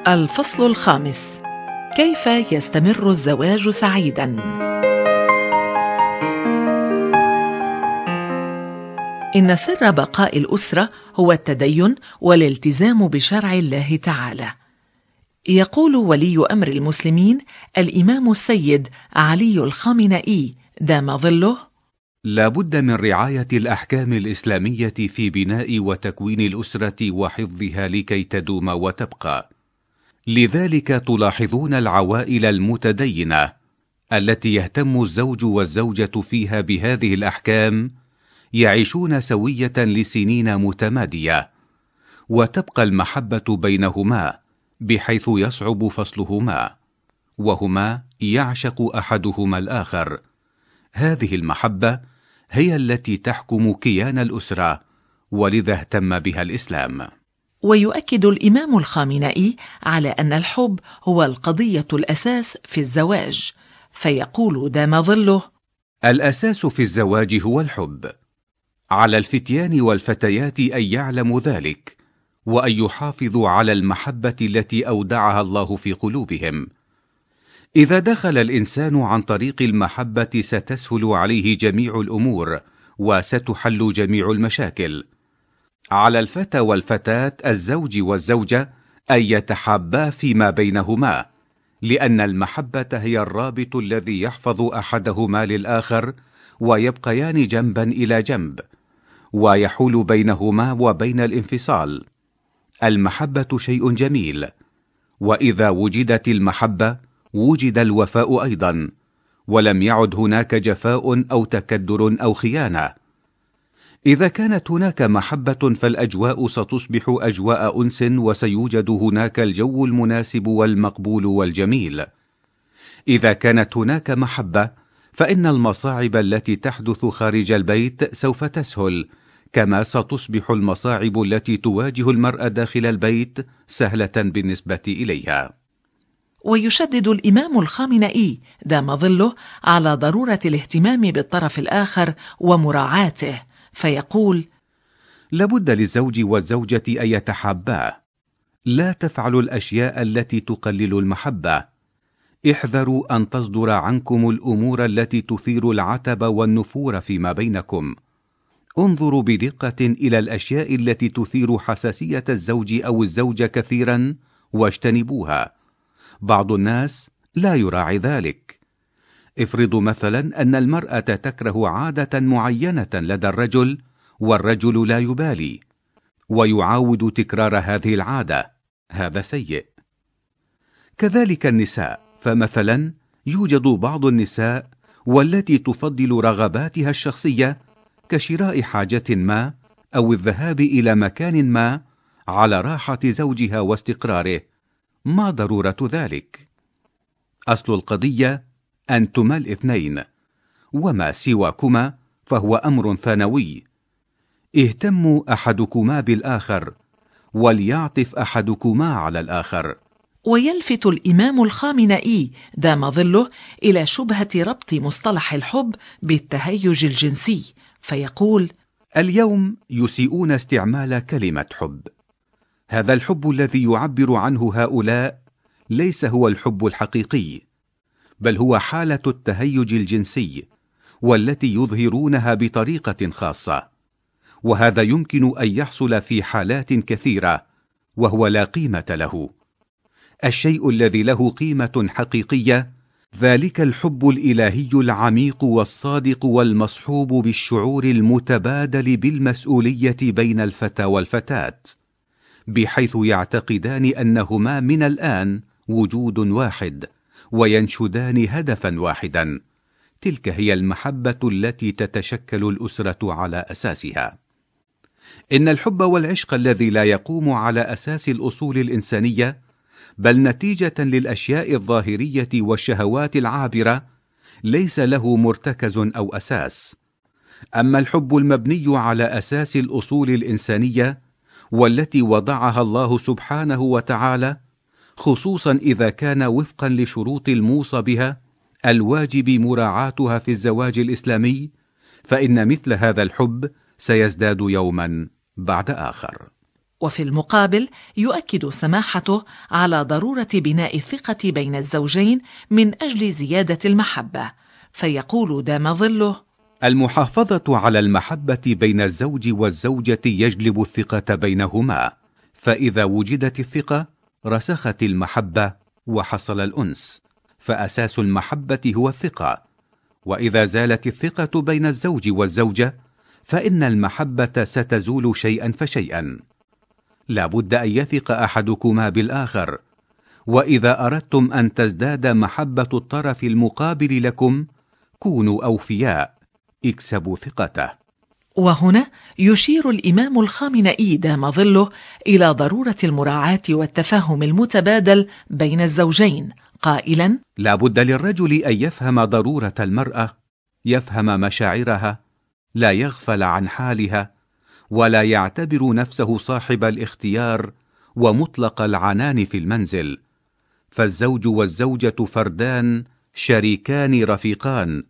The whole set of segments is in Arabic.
الفصل الخامس: كيف يستمر الزواج سعيداً؟ إن سر بقاء الأسرة هو التدين والالتزام بشرع الله تعالى. يقول ولي أمر المسلمين الإمام السيد علي الخامنئي دام ظله: لا بد من رعاية الأحكام الإسلامية في بناء وتكوين الأسرة وحفظها لكي تدوم وتبقى. لذلك تلاحظون العوائل المتدينة التي يهتم الزوج والزوجة فيها بهذه الأحكام يعيشون سوية لسنين متمادية، وتبقى المحبة بينهما بحيث يصعب فصلهما، وهما يعشق أحدهما الآخر. هذه المحبة هي التي تحكم كيان الأسرة، ولذا اهتم بها الإسلام. ويؤكد الإمام الخامنئي على أن الحب هو القضية الأساس في الزواج، فيقول دام ظله: الأساس في الزواج هو الحب. على الفتيان والفتيات أن يعلموا ذلك، وأن يحافظوا على المحبة التي أودعها الله في قلوبهم. إذا دخل الإنسان عن طريق المحبة ستسهل عليه جميع الأمور، وستحل جميع المشاكل. على الفتى والفتاة الزوج والزوجة أن يتحابا فيما بينهما، لأن المحبة هي الرابط الذي يحفظ أحدهما للآخر، ويبقيان جنبا إلى جنب، ويحول بينهما وبين الانفصال. المحبة شيء جميل، وإذا وجدت المحبة وجد الوفاء أيضا، ولم يعد هناك جفاء أو تكدر أو خيانة. إذا كانت هناك محبة فالأجواء ستصبح أجواء أنس، وسيوجد هناك الجو المناسب والمقبول والجميل. إذا كانت هناك محبة فإن المصاعب التي تحدث خارج البيت سوف تسهل، كما ستصبح المصاعب التي تواجه المرأة داخل البيت سهلة بالنسبة إليها. ويشدد الإمام الخامنئي دام ظله على ضرورة الاهتمام بالطرف الآخر ومراعاته، فيقول: لابد للزوج والزوجة أن يتحابا. لا تفعلوا الأشياء التي تقلل المحبة. احذروا أن تصدر عنكم الأمور التي تثير العتب والنفور فيما بينكم. انظروا بدقة إلى الأشياء التي تثير حساسية الزوج أو الزوجة كثيرا واجتنبوها. بعض الناس لا يراعي ذلك. افرضوا مثلا أن المرأة تكره عادة معينة لدى الرجل، والرجل لا يبالي ويعاود تكرار هذه العادة. هذا سيء. كذلك النساء، فمثلا يوجد بعض النساء والتي تفضل رغباتها الشخصية كشراء حاجة ما أو الذهاب إلى مكان ما على راحة زوجها واستقراره. ما ضرورة ذلك؟ أصل القضية أنتما الاثنين، وما سواكما فهو أمر ثانوي. اهتموا أحدكما بالآخر، وليعطف أحدكما على الآخر. ويلفت الإمام الخامنئي دام ظله إلى شبهة ربط مصطلح الحب بالتهيج الجنسي، فيقول: اليوم يسيئون استعمال كلمة حب. هذا الحب الذي يعبر عنه هؤلاء ليس هو الحب الحقيقي، بل هو حالة التهيج الجنسي، والتي يظهرونها بطريقة خاصة، وهذا يمكن أن يحصل في حالات كثيرة، وهو لا قيمة له. الشيء الذي له قيمة حقيقية ذلك الحب الإلهي العميق والصادق والمصحوب بالشعور المتبادل بالمسؤولية بين الفتى والفتاة، بحيث يعتقدان أنهما من الآن وجود واحد، وينشدان هدفا واحدا. تلك هي المحبة التي تتشكل الأسرة على أساسها. إن الحب والعشق الذي لا يقوم على أساس الأصول الإنسانية، بل نتيجة للأشياء الظاهرية والشهوات العابرة، ليس له مرتكز أو أساس. أما الحب المبني على أساس الأصول الإنسانية، والتي وضعها الله سبحانه وتعالى، خصوصا إذا كان وفقا لشروط الموصى بها الواجب مراعاتها في الزواج الإسلامي، فإن مثل هذا الحب سيزداد يوما بعد آخر. وفي المقابل يؤكد سماحته على ضرورة بناء الثقة بين الزوجين من أجل زيادة المحبة، فيقول دام ظله: المحافظة على المحبة بين الزوج والزوجة يجلب الثقة بينهما، فإذا وجدت الثقة رسخت المحبة وحصل الأنس، فأساس المحبة هو الثقة، وإذا زالت الثقة بين الزوج والزوجة فإن المحبة ستزول شيئا فشيئا. لا بد أن يثق أحدكما بالآخر، وإذا أردتم أن تزداد محبة الطرف المقابل لكم كونوا أوفياء، اكسبوا ثقته. وهنا يشير الإمام الخامنئي دام ظله إلى ضرورة المراعاة والتفاهم المتبادل بين الزوجين، قائلا: لا بد للرجل أن يفهم ضرورة المرأة، يفهم مشاعرها، لا يغفل عن حالها، ولا يعتبر نفسه صاحب الاختيار ومطلق العنان في المنزل، فالزوج والزوجة فردان شريكان رفيقان،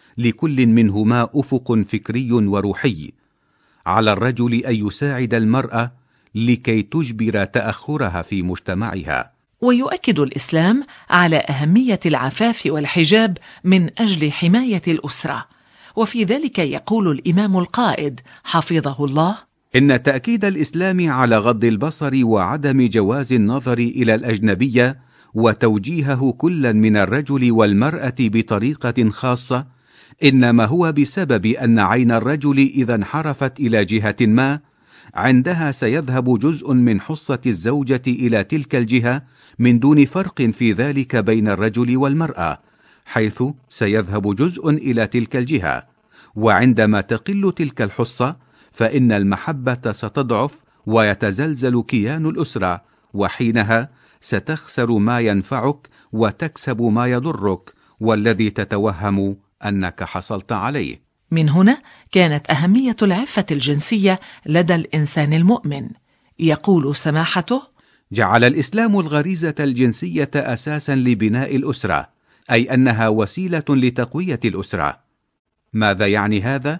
لكل منهما أفق فكري وروحي. على الرجل أن يساعد المرأة لكي تجبر تأخرها في مجتمعها. ويؤكد الإسلام على أهمية العفاف والحجاب من أجل حماية الأسرة، وفي ذلك يقول الإمام القائد حفظه الله: إن تأكيد الإسلام على غض البصر وعدم جواز النظر إلى الأجنبية وتوجيهه كلا من الرجل والمرأة بطريقة خاصة إنما هو بسبب أن عين الرجل إذا انحرفت إلى جهة ما عندها سيذهب جزء من حصة الزوجة إلى تلك الجهة من دون فرق في ذلك بين الرجل والمرأة، حيث سيذهب جزء إلى تلك الجهة، وعندما تقل تلك الحصة فإن المحبة ستضعف ويتزلزل كيان الأسرة، وحينها ستخسر ما ينفعك وتكسب ما يضرك والذي تتوهم أنك حصلت عليه. من هنا كانت أهمية العفة الجنسية لدى الإنسان المؤمن. يقول سماحته: جعل الإسلام الغريزة الجنسية أساسا لبناء الأسرة، أي أنها وسيلة لتقوية الأسرة. ماذا يعني هذا؟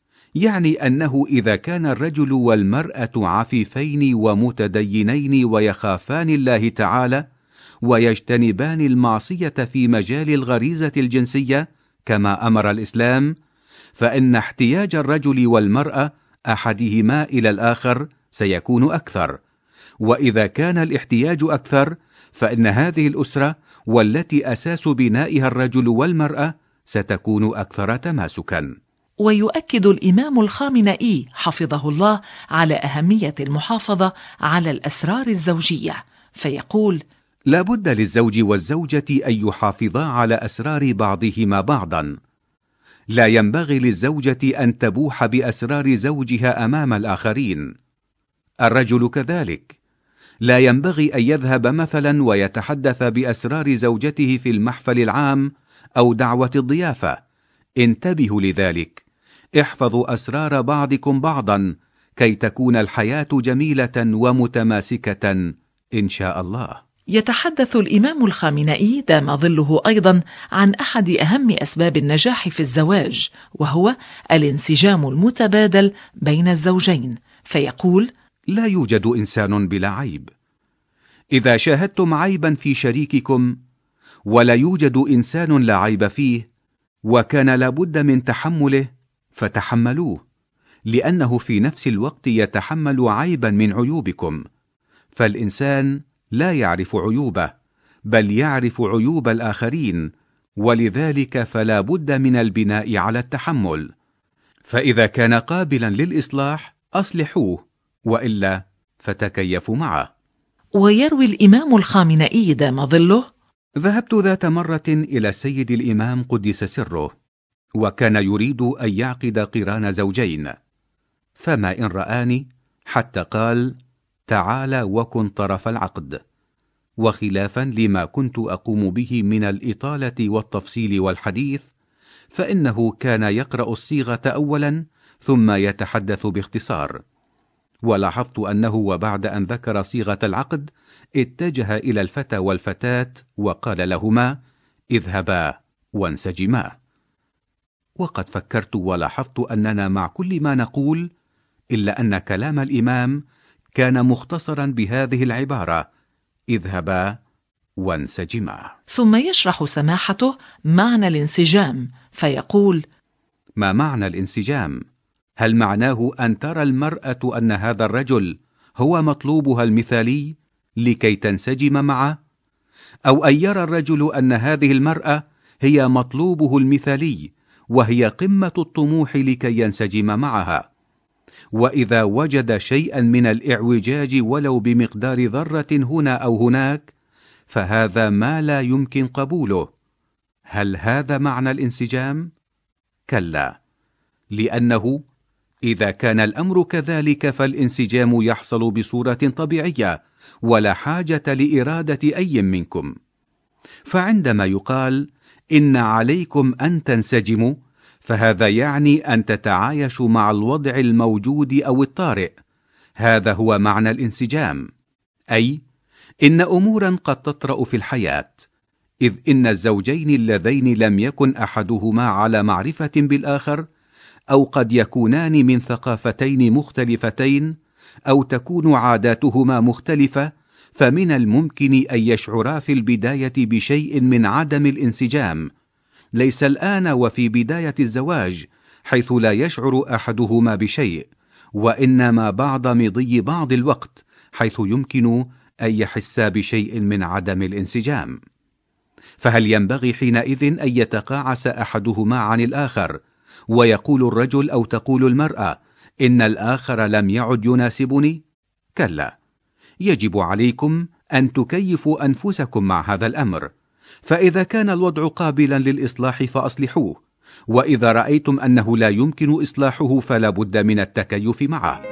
يعني أنه إذا كان الرجل والمرأة عفيفين ومتدينين ويخافان الله تعالى ويجتنبان المعصية في مجال الغريزة الجنسية كما أمر الإسلام، فإن احتياج الرجل والمرأة أحدهما إلى الآخر سيكون أكثر، وإذا كان الاحتياج أكثر فإن هذه الأسرة والتي أساس بنائها الرجل والمرأة ستكون أكثر تماسكا. ويؤكد الإمام الخامنئي حفظه الله على أهمية المحافظة على الأسرار الزوجية، فيقول: لا بد للزوج والزوجة أن يحافظا على أسرار بعضهما بعضا. لا ينبغي للزوجة أن تبوح بأسرار زوجها أمام الآخرين. الرجل كذلك لا ينبغي أن يذهب مثلا ويتحدث بأسرار زوجته في المحفل العام أو دعوة الضيافة. انتبهوا لذلك، احفظوا أسرار بعضكم بعضا كي تكون الحياة جميلة ومتماسكة إن شاء الله. يتحدث الإمام الخامنئي دام ظله أيضا عن أحد أهم أسباب النجاح في الزواج، وهو الانسجام المتبادل بين الزوجين، فيقول: لا يوجد إنسان بلا عيب. إذا شاهدتم عيبا في شريككم ولا يوجد إنسان لا عيب فيه وكان لابد من تحمله فتحملوه، لأنه في نفس الوقت يتحمل عيبا من عيوبكم، فالإنسان لا يعرف عيوبه بل يعرف عيوب الآخرين، ولذلك فلا بد من البناء على التحمل. فإذا كان قابلا للإصلاح أصلحوه، وإلا فتكيفوا معه. ويروي الإمام الخامنئي دام ظله: ذهبت ذات مرة إلى السيد الإمام قدس سره، وكان يريد أن يعقد قران زوجين، فما إن رآني حتى قال: تعال وكن طرف العقد. وخلافا لما كنت أقوم به من الإطالة والتفصيل والحديث، فإنه كان يقرأ الصيغة أولا ثم يتحدث باختصار. ولاحظت أنه وبعد أن ذكر صيغة العقد اتجه إلى الفتى والفتاة وقال لهما: اذهبا وانسجما. وقد فكرت ولاحظت أننا مع كل ما نقول إلا أن كلام الإمام كان مختصرا بهذه العبارة: اذهبا وانسجما. ثم يشرح سماحته معنى الانسجام فيقول: ما معنى الانسجام؟ هل معناه أن ترى المرأة أن هذا الرجل هو مطلوبها المثالي لكي تنسجم معه؟ أو أن يرى الرجل أن هذه المرأة هي مطلوبه المثالي وهي قمة الطموح لكي ينسجم معها؟ وإذا وجد شيئا من الإعوجاج ولو بمقدار ذرة هنا أو هناك، فهذا ما لا يمكن قبوله. هل هذا معنى الانسجام؟ كلا، لأنه إذا كان الأمر كذلك فالانسجام يحصل بصورة طبيعية ولا حاجة لإرادة أي منكم. فعندما يقال إن عليكم أن تنسجموا، فهذا يعني أن تتعايشوا مع الوضع الموجود أو الطارئ. هذا هو معنى الانسجام، أي إن أمورا قد تطرأ في الحياة، إذ إن الزوجين اللذين لم يكن أحدهما على معرفة بالآخر، أو قد يكونان من ثقافتين مختلفتين، أو تكون عاداتهما مختلفة، فمن الممكن أن يشعرا في البداية بشيء من عدم الانسجام، ليس الآن وفي بداية الزواج حيث لا يشعر أحدهما بشيء، وإنما بعد مضي بعض الوقت حيث يمكن أن يحسا بشيء من عدم الانسجام. فهل ينبغي حينئذ أن يتقاعس أحدهما عن الآخر ويقول الرجل أو تقول المرأة إن الآخر لم يعد يناسبني؟ كلا، يجب عليكم أن تكيفوا أنفسكم مع هذا الأمر، فإذا كان الوضع قابلا للإصلاح فأصلحوه، وإذا رأيتم أنه لا يمكن إصلاحه فلا بد من التكيف معه.